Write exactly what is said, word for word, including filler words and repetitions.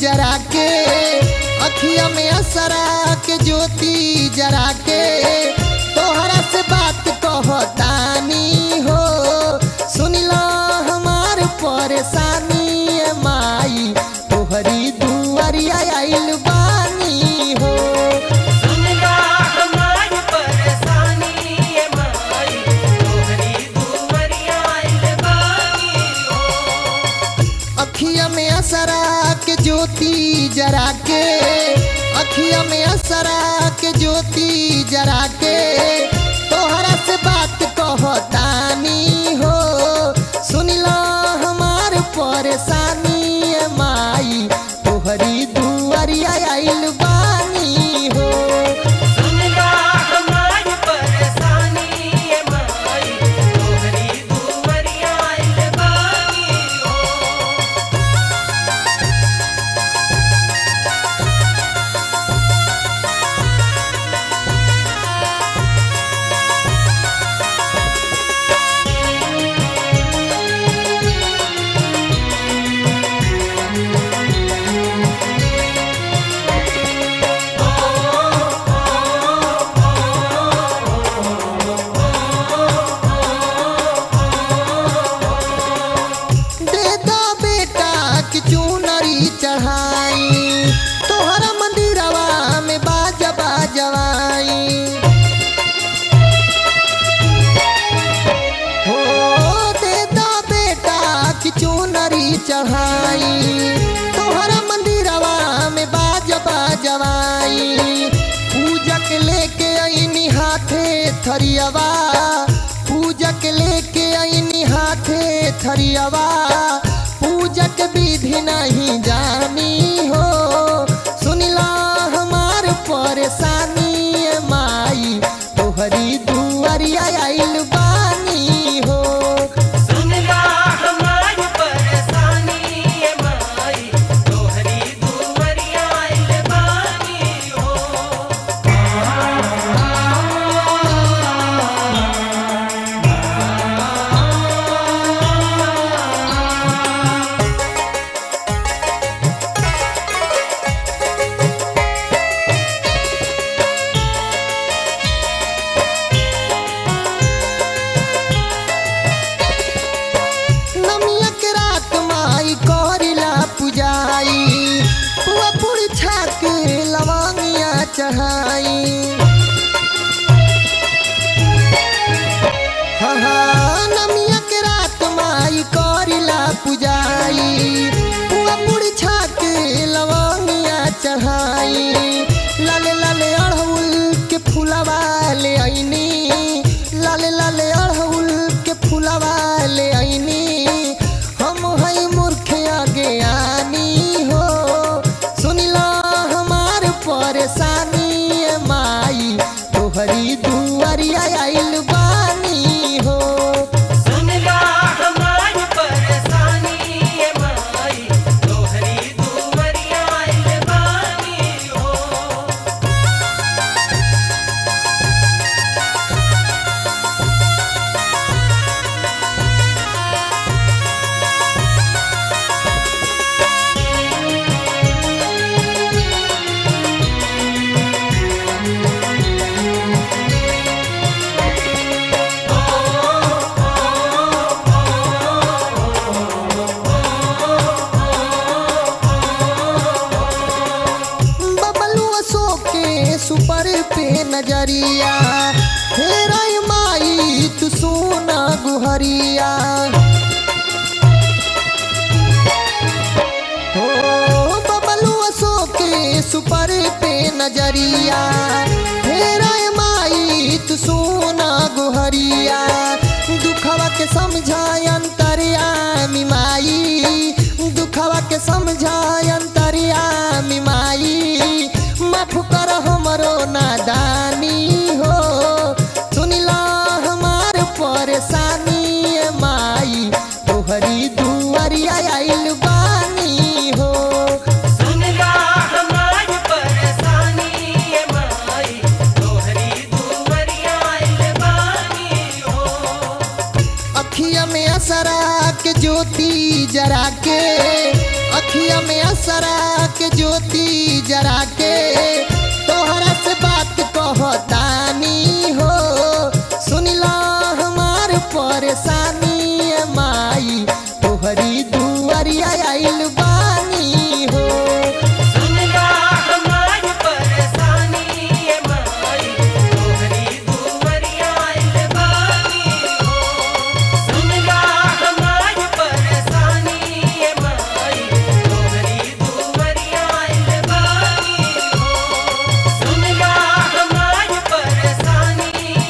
जरा के, अखिया में असरा के ज्योति जरा के तोहरा से बात कहतानी हो। सुनिला हमार परेशानी माई तोहरी दुआरिया आइल बानी हो। सुनिला हमार परेशानी माई तोहरी दुआरिया आइल बानी हो। अखिया में असरा के ज्योति जरा के, अखिया में असरा के ज्योति जरा के तोहरा से बात कहतानी हो। सुनिला हमार परेशानी माई तोहरी दुआरिया आइल बानी हो। सुनिला हमार परेशानी माई तोहरी दुआरिया आइल बानी हो। चुनरी चढ़ाई तोहरा मंदिरवा में बाजा बाजवाई हो। दे दा बेटा की चुनरी चढ़ाई तोहरा मंदिरवा में बाजा बाजवाई। पूजक लेके आईनी हाथे थरियावा, पूजक लेके आईनी हाथे थरियावा पूजक विधि नहीं जानी हो। सुनिला हमार परेशानी माई तोहरी दुआरिया आइल बानी हो। सुनिला हमार परेशानी माई तोहरी दुआरिया आइल बानी हो। नमिया के रात माई करिला पुजाई, पुआ पूरी छाक लवंगिया चढ़ाई। हाँ हाँ नमिया के रात माई करिला पुजाई, पुआ पूरी छाक लवंगिया चढ़ाई। लाले लाले अड़हुल के फूलवा ले आईनी, लाले लाले अड़हुल के फूलवा ले आईनी। हम हई मूर्ख अज्ञानी हो। सुनिला हमार परेशानी माई तोहरी दुआरिया आइल बानी हो। सुनिला हमार परेशानी माई तोहरी दुआरिया आइल बानी हो। बबलू अशोक के सुपर पे नजरिया हेरा माई तू सोना गुहरिया हो। बबलू अशोक के सुपर पे नजरिया हेरा माई तू सोना गुहरिया। दुखवा के समझाय अंतर्यामी माई, दुखवा के समझाय अंतर्यामी माई। माफ कर हमरो नादानी हो। सुनिला हमार परेशानी माई तोहरी दुआरिया आइल बानी हो। सुनिला हमार परेशानी माई तोहरी दुआरिया आइल बानी हो। अखिया में असरा के ज्योति जरा के, अखिया में असरा के ज्योति जरा के